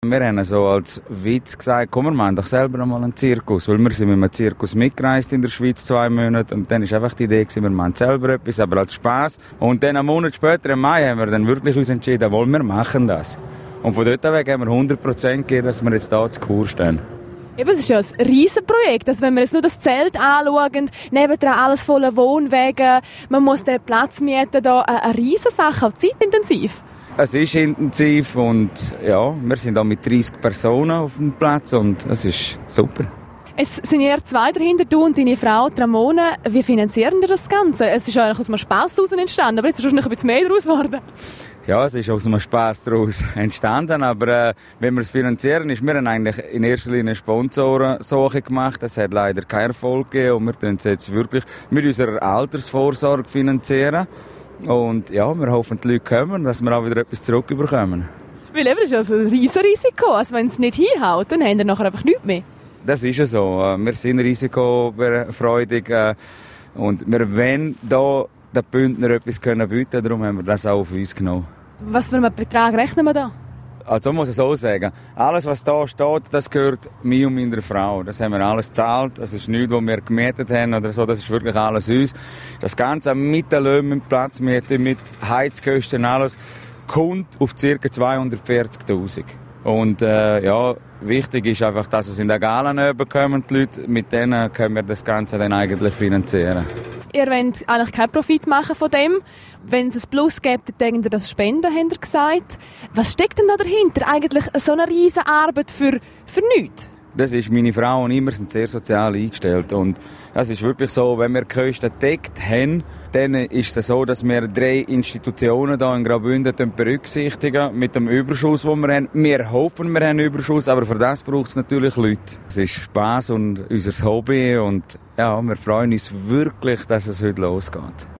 Wir haben so als Witz gesagt, komm, wir machen doch selber einmal einen Zirkus, weil wir sind mit einem Zirkus mitgereist in der Schweiz 2 Monate und dann ist einfach die Idee gewesen, wir machen selber etwas, aber als Spass. Und dann einen Monat später, im Mai, haben wir dann wirklich uns entschieden, wir machen das. Und von dort weg haben wir 100% gegeben, dass wir jetzt hier zu Chur stehen. Eben, es ist ja ein Riesenprojekt. Also wenn wir jetzt nur das Zelt anschauen, nebendran alles voller Wohnwege, man muss den Platz mieten, da eine Riesensache, auch zeitintensiv. Es ist intensiv und ja, wir sind auch mit 30 Personen auf dem Platz und es ist super. Jetzt sind ihr 2 dahinter, du und deine Frau, Ramona. Wie finanzieren ihr das Ganze? Es ist eigentlich aus einem Spass heraus entstanden, aber jetzt ist wahrscheinlich ein bisschen mehr daraus geworden. Ja, es ist aus einem Spass daraus entstanden, aber wenn wir es finanzieren, ist wir eigentlich in erster Linie Sponsorensuche gemacht. Es hat leider keinen Erfolg gegeben und wir tun es jetzt wirklich mit unserer Altersvorsorge finanzieren. Und ja, wir hoffen, die Leute kommen, dass wir auch wieder etwas zurückbekommen. Weil eben, das ist also ein riesen Risiko. Also wenn es nicht hinhaut, dann haben wir nachher einfach nichts mehr. Das ist ja so. Wir sind risikofreudig und wir wollen hier den Bündner etwas bieten können. Darum haben wir das auch auf uns genommen. Was für einen Betrag rechnen wir da? Also muss ich so sagen, alles was da steht, das gehört mir und meiner Frau. Das haben wir alles gezahlt, das ist nichts, was wir gemietet haben oder so, das ist wirklich alles uns. Das Ganze mit den Löhnen, mit Platzmiete, mit Heizkosten, alles, kommt auf ca. 240'000. Und ja, wichtig ist einfach, dass es in der Gala kommen, die Leute, mit denen können wir das Ganze dann eigentlich finanzieren. Ihr wollt eigentlich keinen Profit machen von dem. Wenn es ein Plus gibt, dann denkt ihr das Spenden, habt ihr gesagt. Was steckt denn da dahinter? Eigentlich so eine riesen Arbeit für nichts? Das ist meine Frau und ich, wir sind sehr sozial eingestellt. Und es ist wirklich so, wenn wir die Kosten gedeckt haben, dann ist es so, dass wir 3 Institutionen hier in Graubünden berücksichtigen mit dem Überschuss, den wir haben. Wir hoffen, wir haben einen Überschuss, aber für das braucht es natürlich Leute. Es ist Spass und unser Hobby und ja, wir freuen uns wirklich, dass es heute losgeht.